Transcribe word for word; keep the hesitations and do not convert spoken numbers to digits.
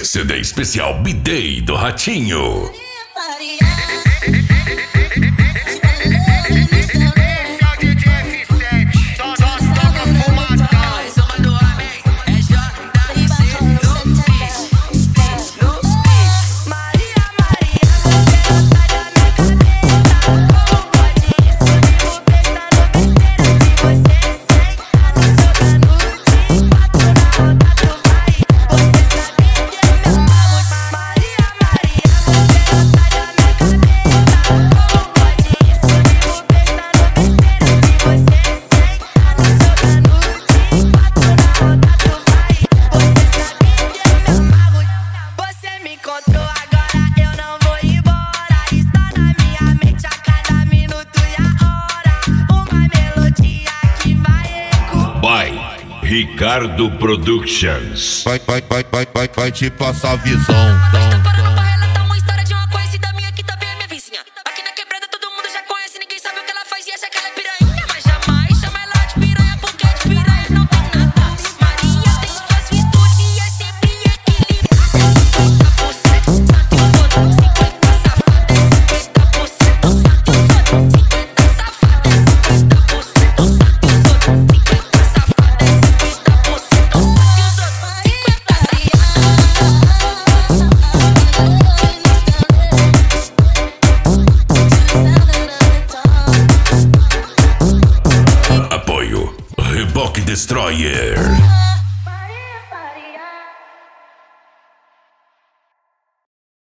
C D especial B-Day do Ratinho. Ricardo Productions. Vai, vai, vai, vai, vai, vai te passar a visão. Então, parando pra relatar uma história de uma conhecida minha que também é minha vizinha. Aqui na quebrada todo mundo já conhece, ninguém sabe o que ela faz e acha que ela é piranha. Mas jamais chama ela de piranha, porque de piranha não tem nada. Marinha tem suas virtudes e é sempre equilibrada. cinquenta por cento santo e os outros cinquenta safada. cinquenta por cento santo e os outros cinquenta safada. cinquenta por cento santo e os outros cinquenta safada. cinquenta por cento santo e os outros cinquenta Apoio Reboque Destroyer.